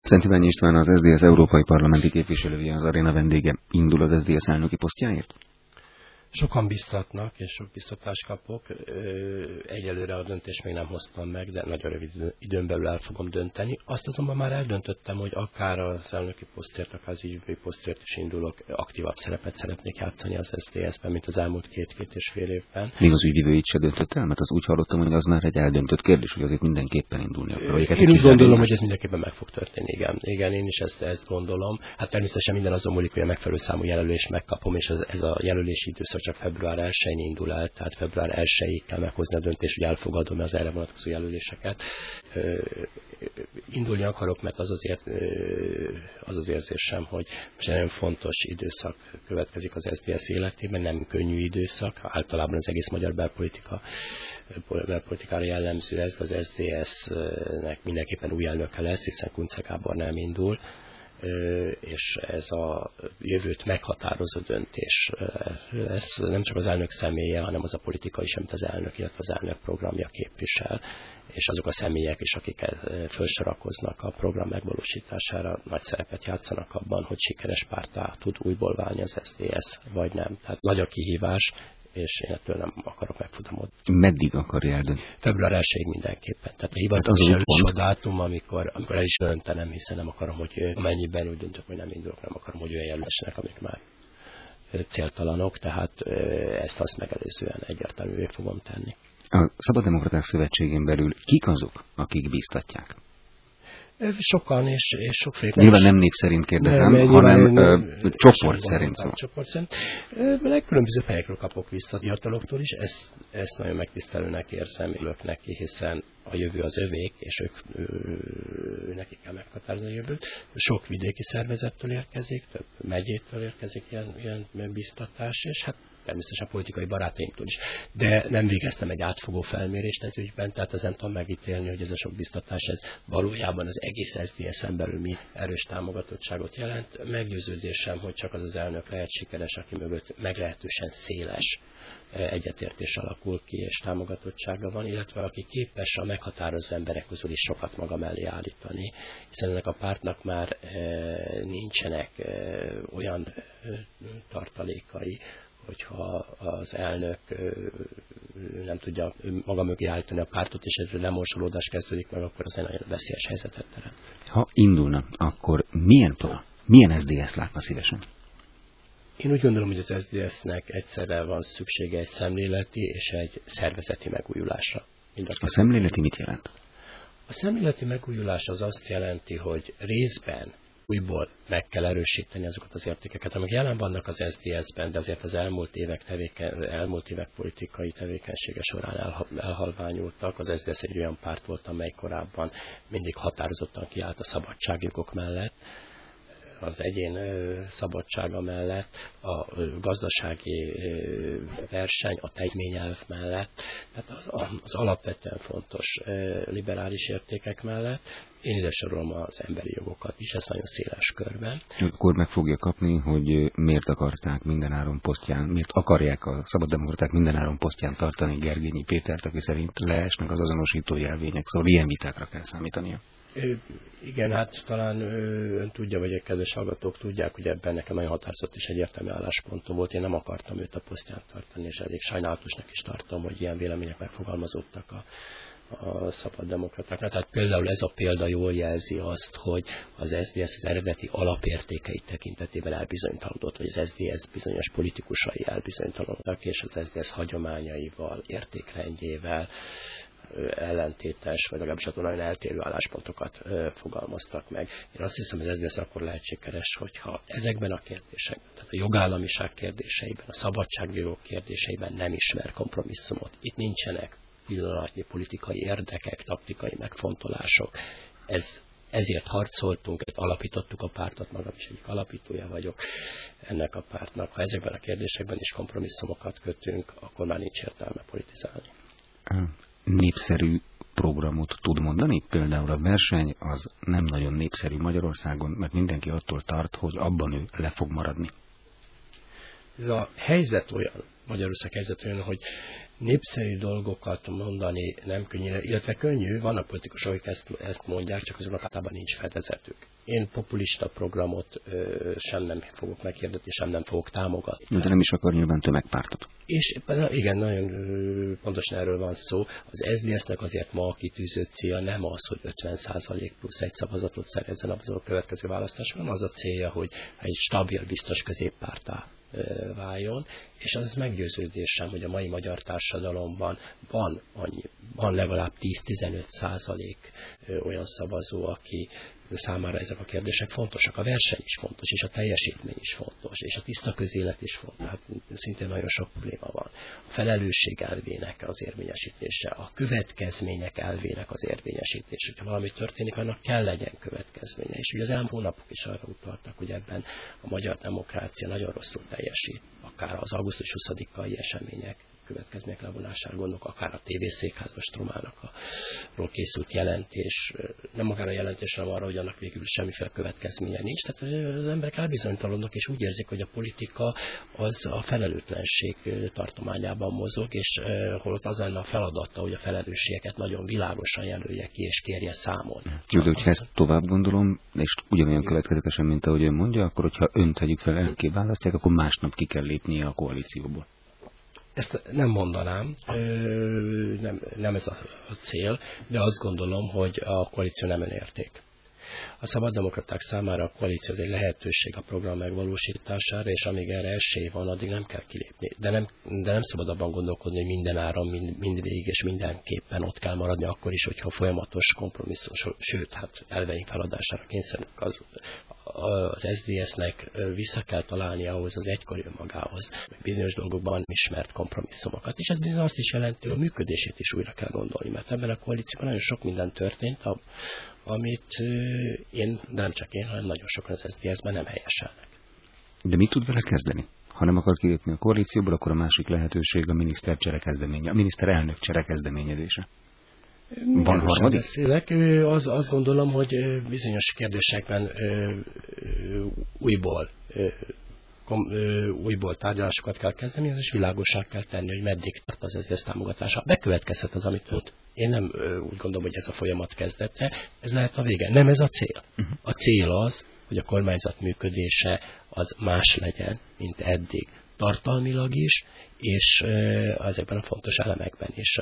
Szent Iványi István, az SZDSZ európai parlamenti képviselője, az aréna vendége. Indul az SZDSZ elnöki posztjáért? Sokan biztatnak, és sok biztatást kapok. Egyelőre a döntést még nem hoztam meg, de nagyon rövid időn belül el fogom dönteni. Azt azonban már eldöntöttem, hogy akár az elnöki posztért, akár az ügyvői posztért is indulok, aktívabb szerepet szeretnék játszani az SZDSZ-ben, mint az elmúlt két és fél évben. Még az ügyvivőit se döntött el? Mert az úgy hallottam, hogy az már egy eldöntött kérdés, hogy azért mindenképpen indulni akar. Én úgy gondolom, hogy ez mindenképpen meg fog történni, igen, én is ezt gondolom. Hát természetesen minden azon múlik, hogy a megfelelő számú jelölést megkapom, és ez a jelölési időszak csak február 1-én indul el, tehát február 1-ig kell meghozni a döntést, hogy elfogadom az erre vonatkozó jelöléseket. Indulni akarok, mert az az érzésem, hogy most egy nagyon fontos időszak következik az SZDSZ életében, nem könnyű időszak, általában az egész magyar belpolitikára jellemző ez, de az SZDSZ-nek mindenképpen új elnöke lesz, hiszen Kunce Gábor nem indul, és ez a jövőt meghatározó döntés lesz, nem csak az elnök személye, hanem az a politika is, amit az elnök, illetve az elnök programja képvisel, és azok a személyek is, akik felsorakoznak a program megvalósítására, nagy szerepet játszanak abban, hogy sikeres párttá tud újból válni az SZDSZ, vagy nem. Tehát nagy a kihívás, és én ettől nem akarok megfutamodni. Meddig akarja eldönteni? Február 1-ig mindenképpen. Tehát a hivatalos először dátum, amikor el is döntenem, hiszen nem akarom, hogy amennyiben úgy döntök, hogy nem indulok, nem akarom, hogy olyan jelölésnek, amik már céltalanok, tehát ezt azt megelőzően egyértelművé fogom tenni. A Szabaddemokraták Szövetségén belül kik azok, akik biztatják? Sokan és sokféle. Nyilván nem név szerint kérdezem, hanem csoport szerint. Csoport szerint. Legkülönbözőbb helyekről kapok vissza fiataloktól is, ezt nagyon megtisztelőnek érzem ők neki, hiszen a jövő az övék, és nekik kell meghatározni a jövőt. Sok vidéki szervezettől érkezik, több megyétől érkezik ilyen biztatás, és hát természetesen politikai barátaimtól is. De nem végeztem egy átfogó felmérést ez ügyben, tehát ezen tudom megítélni, hogy ez a sok biztatás, ez valójában az egész SZDSZ-en belül mi erős támogatottságot jelent. Meggyőződésem, hogy csak az az elnök lehet sikeres, aki mögött meglehetősen széles egyetértés alakul ki, és támogatottsága van, illetve aki képes a meghatározó emberek közül is sokat maga mellé állítani, hiszen ennek a pártnak már nincsenek olyan tartalékai, hogyha az elnök nem tudja maga mögé állítani a pártot, és egy lemorzsolódás kezdődik meg, akkor az egy nagyon veszélyes helyzetet teremt. Ha indulna, akkor milyen SZDSZ látna szívesen? Én úgy gondolom, hogy az SZDSZ-nek egyszerre van szüksége egy szemléleti és egy szervezeti megújulásra. A szemléleti mit jelent? A szemléleti megújulás az azt jelenti, hogy részben újból meg kell erősíteni azokat az értékeket, amik jelen vannak az SZDSZ-ben, de azért az elmúlt évek politikai tevékenysége során elhalványultak. Az SZDSZ egy olyan párt volt, amely korábban mindig határozottan kiállt a szabadságjogok mellett, az egyén szabadsága mellett, a gazdasági verseny, a terményelv mellett, tehát az alapvetően fontos liberális értékek mellett. Én ide sorolom az emberi jogokat is, ez nagyon széles körben. Akkor meg fogja kapni, hogy miért akarják a Szabaddemokraták mindenáron posztján tartani Gergényi Pétert, aki szerint leesnek az azonosító jelvények, szóval ilyen vitákra kell számítania. Igen, hát talán ön tudja, vagy a kedves hallgatók tudják, hogy ebben nekem nagyon határozott és egyértelmű álláspontom volt. Én nem akartam őt a posztján tartani, és elég sajnálatosnak is tartom, hogy ilyen vélemények megfogalmazottak a szabaddemokratáknak. Tehát például ez a példa jól jelzi azt, hogy az SZDSZ az eredeti alapértékei tekintetében elbizonytalanodott, vagy az SZDSZ bizonyos politikusai elbizonytalanodtak, és az SZDSZ hagyományaival, értékrendjével ellentétes, vagy legalábbis attól nagyon eltérő álláspontokat fogalmaztak meg. Én azt hiszem, hogy ez lesz akkor lehet sikeres, hogyha ezekben a kérdésekben, tehát a jogállamiság kérdéseiben, a szabadságjogok kérdéseiben nem ismer kompromisszumot. Itt nincsenek pillanatnyi politikai érdekek, taktikai megfontolások. Ezért harcoltunk, alapítottuk a pártot, magam is egyik alapítója vagyok ennek a pártnak. Ha ezekben a kérdésekben is kompromisszumokat kötünk, akkor már nincs értelme politizálni. Népszerű programot tud mondani? Például a verseny az nem nagyon népszerű Magyarországon, mert mindenki attól tart, hogy abban ő le fog maradni. Ez a helyzet olyan, Magyarország helyzet olyan, hogy Népszerű dolgokat mondani nem könnyű, illetve könnyű, vannak politikusok, akik ezt mondják, csak azoknak általában nincs fedezetük. Én populista programot sem nem fogok meghirdetni, sem nem fogok támogatni. De nem is akar nyilván tömegpártot. És igen, nagyon pontosan erről van szó. Az SZDSZ-nek azért ma a kitűzött célja nem az, hogy 50% plusz egy szavazatot szerezzen a következő választáson, az a célja, hogy egy stabil, biztos középpárttá váljon, és az meggyőződésem, hogy a mai magyar társadalomban van legalább 10-15% olyan szavazó, aki számára ezek a kérdések fontosak. A verseny is fontos, és a teljesítmény is fontos, és a tiszta közélet is fontos. Hát szintén nagyon sok probléma van. A felelősség elvének az érvényesítése, a következmények elvének az érvényesítése. Hogyha valami történik, annak kell legyen következménye. És ugye az elmúlt hónapok is arra utaltak, hogy ebben a magyar demokrácia nagyon rosszul teljesít. Akár az augusztus 20-ai események következmények levonására gondolok, akár a tévészékházas Tromának ról készült jelentés, nem magára a jelentés, hanem arra, hogy annak végül semmiféle következménye nincs. Tehát az emberek elbizonytalanodnak, és úgy érzik, hogy a politika az a felelőtlenség tartományában mozog, és holott az lenne a feladata, hogy a felelősségeket nagyon világosan jelölje ki, és kérje számon. Jó, de hogyha ezt tovább gondolom, és ugyanolyan következetesen, mint ahogy ön mondja, akkor hogyha önt tegyük fel, elnökké választják, akkor másnap ki kell lépnie a koalícióból. Ezt nem mondanám, nem ez a cél, de azt gondolom, hogy a koalíció nem önérték. A szabaddemokraták számára a koalíció az egy lehetőség a program megvalósítására, és amíg erre esély van, addig nem kell kilépni. De nem szabad abban gondolkodni, hogy minden áron, mindvégig és mindenképpen ott kell maradni, akkor is, hogyha folyamatos kompromisszum, sőt, hát elveink feladására kényszerülnek az SZDSZ-nek vissza kell találni ahhoz az egykori önmagához, meg bizonyos dolgokban ismert kompromisszumokat. És ez bizony azt is jelenti, hogy a működését is újra kell gondolni, mert ebben a koalícióban nagyon sok minden történt, amit én, de nem csak én, hanem nagyon sokan az SZDSZ-ben nem helyeselnek. De mit tud vele kezdeni? Ha nem akar kilépni a koalícióból, akkor a másik lehetőség a miniszterelnök cserekezdeményezése. Van harmadik? Beszélek. Azt gondolom, hogy bizonyos kérdésekben újból tárgyalásokat kell kezdeni, és világossá kell tenni, hogy meddig tart az SZDSZ támogatása. Bekövetkezhet az, amit ott. Én nem úgy gondolom, hogy ez a folyamat kezdete, ez lehet a vége. Nem ez a cél. A cél az, hogy a kormányzat működése az más legyen, mint eddig. Tartalmilag is, és ezekben a fontos elemekben is,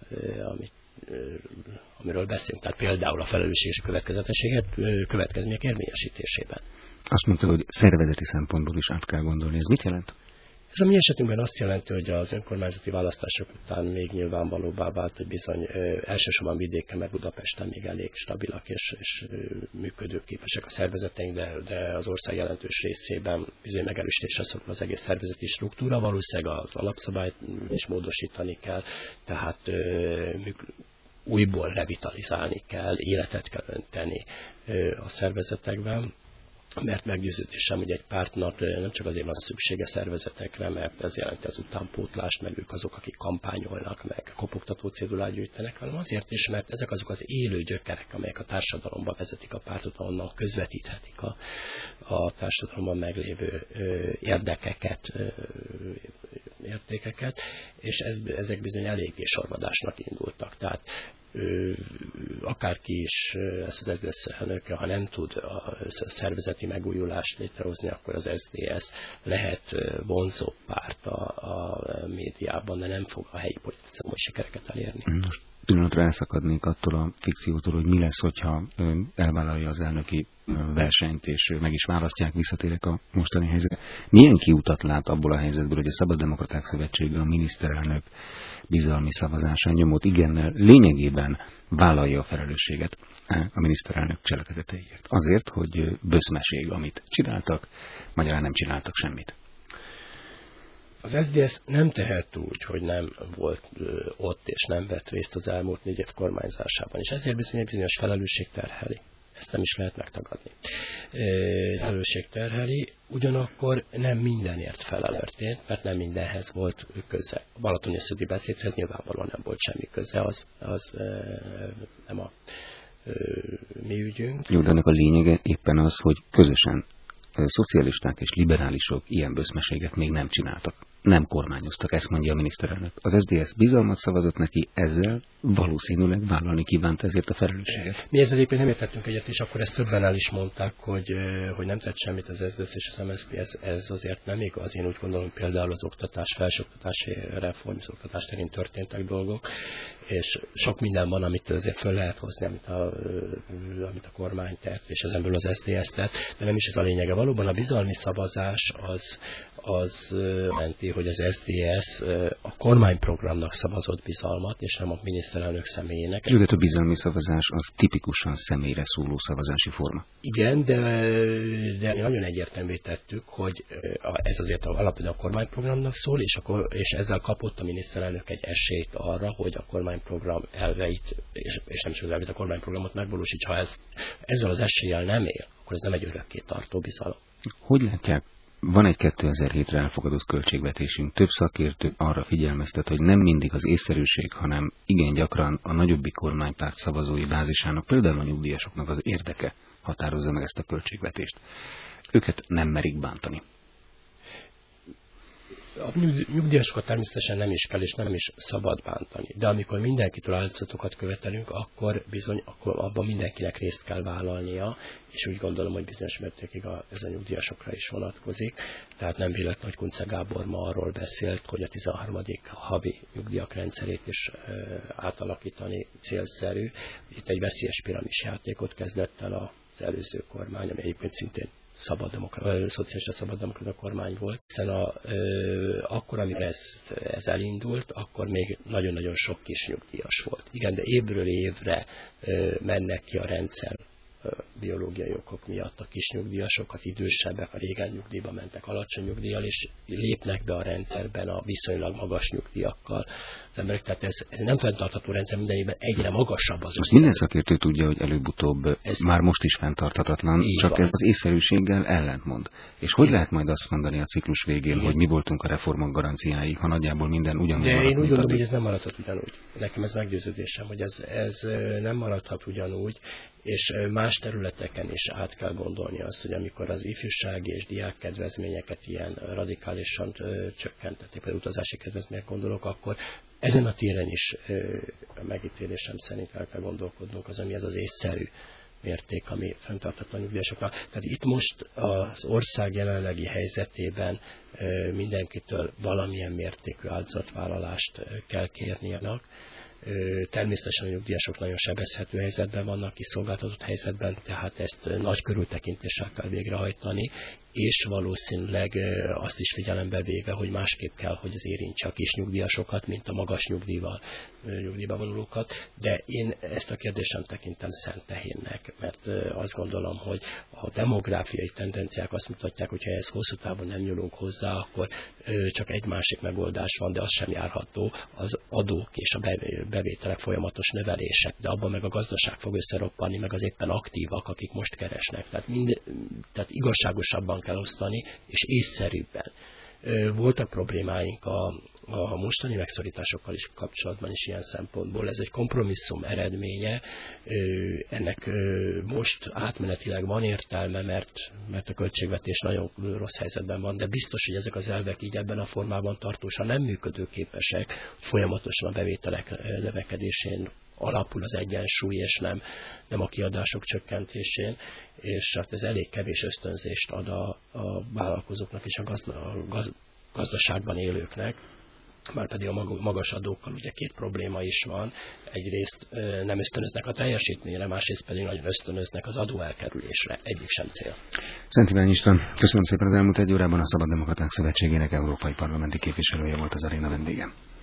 amiről beszélünk. Tehát például a felelősség és a következmények érvényesítésében. Azt mondta, hogy szervezeti szempontból is át kell gondolni. Ez mit jelent? Ez a mi esetünkben azt jelenti, hogy az önkormányzati választások után még nyilvánvalóbbá vált, hogy bizony elsősorban vidéken, mert Budapesten még elég stabilak és működőképesek a szervezeteink, de az ország jelentős részében bizony megerősítésre szorul az egész szervezeti struktúra. Valószínűleg az alapszabályt is módosítani kell, tehát újból revitalizálni kell, életet kell önteni a szervezetekben. Mert meggyőződésem, hogy egy pártnak nem csak azért van szüksége szervezetekre, mert ez jelenti az utánpótlást, meg ők azok, akik kampányolnak, meg kopogtató cédulát gyűjtenek, hanem azért is, mert ezek azok az élő gyökerek, amelyek a társadalomba vezetik a pártot, ahonnan közvetíthetik a társadalomban meglévő érdekeket, értékeket, és ezek bizony eléggé sorvadásnak indultak. Tehát akárki is ezt az SZDSZ elnöke, ha nem tud a szervezeti megújulást létrehozni, akkor az SZDSZ lehet vonzó párt a médiában, de nem fog a helyi politikai sikereket elérni. Most pillanatra elszakadnék attól a fikciótól, hogy mi lesz, hogyha elvállalja az elnöki versenyt, és meg is választják, visszatérek a mostani helyzetre. Milyen kiutat lát abból a helyzetből, hogy a Szabaddemokraták Szövetsége a miniszterelnök bizalmi szavazásán nyomott igennel lényegében vállalja a felelősséget a miniszterelnök cselekedeteiért. Azért, hogy böszmeség, amit csináltak, magyarán nem csináltak semmit. Az SZDSZ nem tehet úgy, hogy nem volt ott és nem vett részt az elmúlt 4 év kormányzásában, és ezért bizonyos felelősség terheli. Ezt nem is lehet megtagadni. Felelősség terheli, ugyanakkor nem mindenért felelőttént, mert nem mindenhez volt köze. A balatoni szögi beszédhez nyilvánvalóan nem volt semmi köze, az nem a mi ügyünk. Jó, de ennek a lényege éppen az, hogy közösen szocialisták és liberálisok ilyen böszmeséget még nem csináltak. nem kormányoztak, ezt mondja a miniszterelnök. Az SZDSZ bizalmat szavazott neki, ezzel valószínűleg vállalni kívánta ezért a felelősséget. Mi ezzel éppen nem értettünk egyet, és akkor ezt többen el is mondták, hogy nem tett semmit az SZDSZ és az MSZP, ez azért nem igaz. Én úgy gondolom, például az felsőoktatási reform, az oktatás terén történtek dolgok, és sok minden van, amit azért föl lehet hozni, amit a kormány tett, és ezen belül az SZDSZ tett, de nem is ez a lényege. Valóban a bizalmi szavazás az menti, hogy az SZDSZ a kormányprogramnak szavazott bizalmat, és nem a miniszterelnök személyének. De a bizalmi szavazás az tipikusan személyre szóló szavazási forma. Igen, de nagyon egyértelművé tettük, hogy ez azért alapvetően a kormányprogramnak szól, és ezzel kapott a miniszterelnök egy esélyt arra, hogy a kormányprogram elveit, és nem csak elveit, a kormányprogramot megvalósítsa. Ha ezzel az eséllyel nem él, akkor ez nem egy örökké tartó bizalom. Hogy látják? Van egy 2007-re elfogadott költségvetésünk. Több szakértő arra figyelmeztet, hogy nem mindig az észszerűség, hanem igen gyakran a nagyobbik kormánypárt szavazói bázisának, például a nyugdíjasoknak az érdeke határozza meg ezt a költségvetést. Őket nem merik bántani. A nyugdíjasokat természetesen nem is kell és nem is szabad bántani. De amikor mindenkitől áldozatokat követelünk, akkor abban mindenkinek részt kell vállalnia, és úgy gondolom, hogy bizonyos mértékig ez a nyugdíjasokra is vonatkozik. Tehát nem véletlen, hogy Kunce Gábor ma arról beszélt, hogy a 13. havi nyugdíjak rendszerét is átalakítani célszerű. Itt egy veszélyes piramisjátékot kezdett el az előző kormány, ami egyébként szintén szocialista szabaddemokrata kormány volt, hiszen akkor, amikor ez elindult, akkor még nagyon-nagyon sok kis nyugdíjas volt. Igen, de évről évre mennek ki a rendszer biológiai okok miatt a kis nyugdíjasok, az idősebbek, a régen nyugdíjba mentek alacsony nyugdíjjal, és lépnek be a rendszerben a viszonylag magas nyugdíjakkal az emberek. Tehát ez nem fenntartható rendszer, minden évben egyre magasabb az összeg. Minden szakértő tudja, hogy előbb-utóbb ez már most is fenntarthatatlan, csak van. Ez az észszerűséggel ellentmond. És hogy lehet majd azt mondani a ciklus végén, hogy mi voltunk a reformok garanciái, ha nagyjából minden ugyanúgy marad? De én úgy gondolom, hogy ez nem maradhat ugyanúgy. Nekem ez meggyőződésem, hogy ez nem maradhat ugyanúgy, és más területeken is át kell gondolni azt, hogy amikor az ifjúsági és diák kedvezményeket ilyen radikálisan csökkentették, például utazási kedvezmények gondolok, akkor ezen a téren is a megítélésem szerint el kell gondolkodnunk az, ami ez az észszerű mérték, ami fenntarthatlan nyugdíjasoknak. Tehát itt most az ország jelenlegi helyzetében mindenkitől valamilyen mértékű áldozatvállalást kell kérnie. Természetesen a nyugdíjasok nagyon sebezhető helyzetben vannak, kiszolgáltatott helyzetben, tehát ezt nagy körültekintéssel kell végrehajtani, és valószínűleg azt is figyelembe véve, hogy másképp kell, hogy az érintse a kis nyugdíjasokat, mint a magas nyugdíjba vonulókat, de én ezt a kérdést sem tekintem szent tehénnek, mert azt gondolom, hogy a demográfiai tendenciák azt mutatják, hogy ha ez hosszú távon nem nyúlunk hozzá, akkor csak egy másik megoldás van, de az sem járható, az adók és a bevételek folyamatos növelése, de abban meg a gazdaság fog összeroppanni, meg az éppen aktívak, akik most keresnek. Tehát igazságosabban kell osztani, és észszerűbben. Voltak problémáink a mostani megszorításokkal is kapcsolatban is ilyen szempontból. Ez egy kompromisszum eredménye, ennek most átmenetileg van értelme, mert a költségvetés nagyon rossz helyzetben van, de biztos, hogy ezek az elvek így ebben a formában tartósan nem működőképesek, hogy folyamatosan a bevételek növekedésén alapul az egyensúly, és nem a kiadások csökkentésén, és hát ez elég kevés ösztönzést ad a vállalkozóknak és a gazdaságban élőknek. Márpedig a magas adókkal ugye két probléma is van. Egyrészt nem ösztönöznek a teljesítményre, másrészt pedig nagyon ösztönöznek az adóelkerülésre. Egyik sem cél. Szent Iványi István, köszönöm szépen az elmúlt egy órában. A Szabaddemokraták Szövetségének európai parlamenti képviselője volt az aréna vendége.